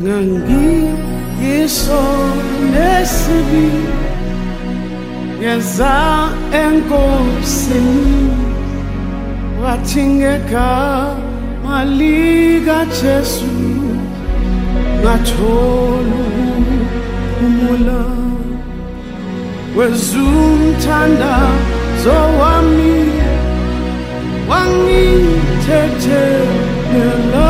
Ngangiyiso nesibi ngeza enkosini wathingeka malika Jesu ngathola umula wezumthandazo wami wangithethela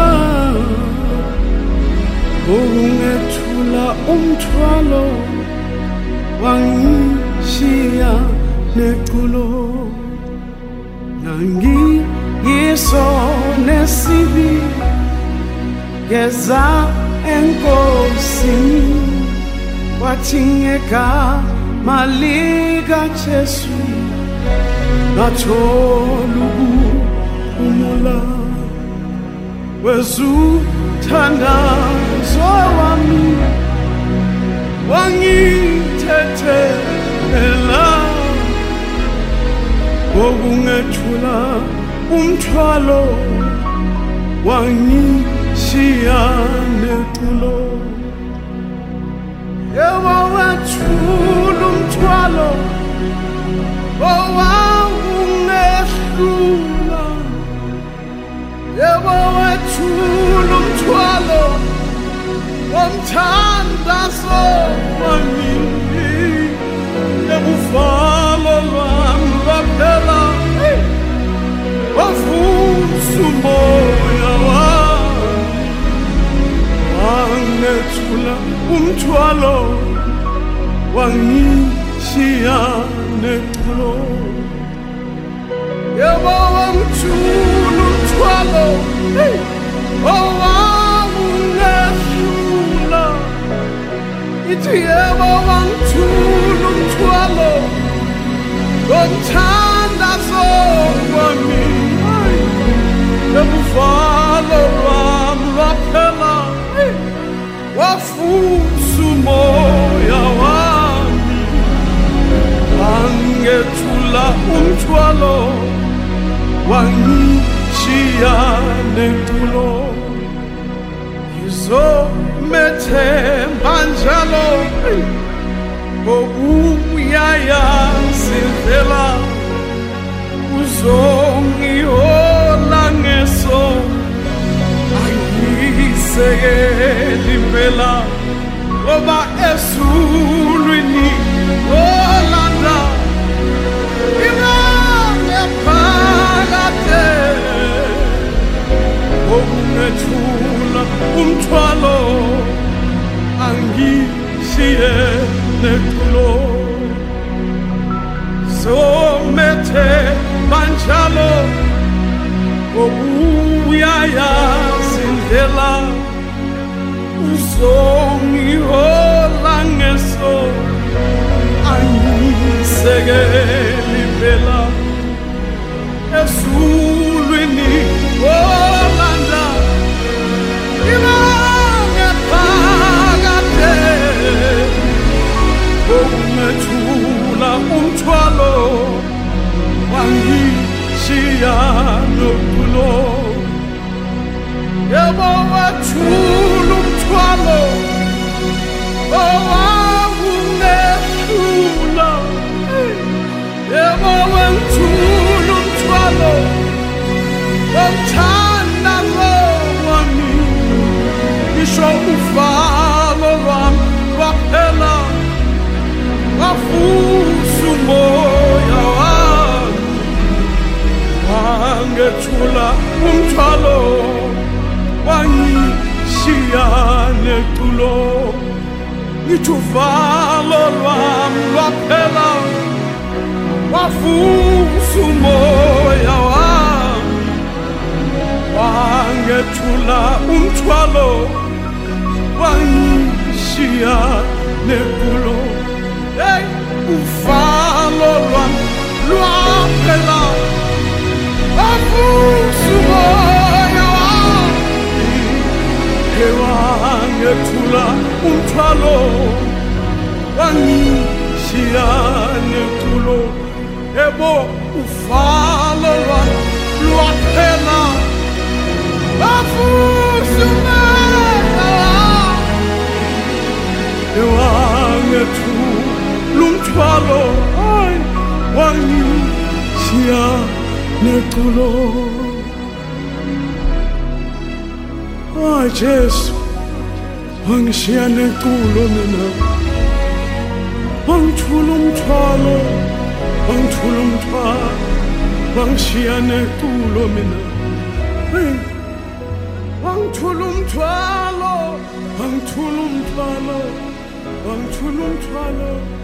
ungethula umthwalo wangishiya neculo nangiyiso nesibi ngeza enkosini wathingeka malika Jesu ngathola umula wezuthandazo wami wangithethela ungethula umthwalo wangishiya neculo yebo wethula umthwalo owawungehlula yebo wethula umthwalo womthandazo wami ebuvalo lwami lwaphela wavusa umoya wami wangethula umthwalo wangishiya neculo yebo wangithula umthwalo owawungehlula ithi yebo wangithula umthwalo womthandazo wami ebuvalo lwami lwaphela wavusa umoya wami wangethula umthwalo wangishiya neculo ngizomethemba njalo ngokuyaya indlela uzongihola ngeso angisekeli impela ngoba esulwini olanda phakade ungethula umthwalo angishiye neculo somethe banjalo okuyayazi indlela uzongihola ngeso angisekeli impela esulwini olanda ibanga phakade ungethula umthwalo wangishiya neculo yebo wathula umthwalo owawungehlula yebo wangithula umthwalo womthandazo wami ngisho uvalo lwami lwaphela wavusa umoya wami wangethula umthwalo wangishiya neculo ngithi uvalo lwami lwaphela wavusa umoya wami wangethula umthwalo wangishiya neculo hey uvalo lwami lwaphela wavusa umoya wami wangethula umthwalo wangishiya neculo ebo uvalo lwami lwaphela wavusa umoya wami neculo. Ah, Jesu, angishiya neculo mina. Angithula umthwalo, angithula umthwalo, angishiya neculo mina. Hey, angithula umthwalo, angithula umthwalo, angithula umthwalo.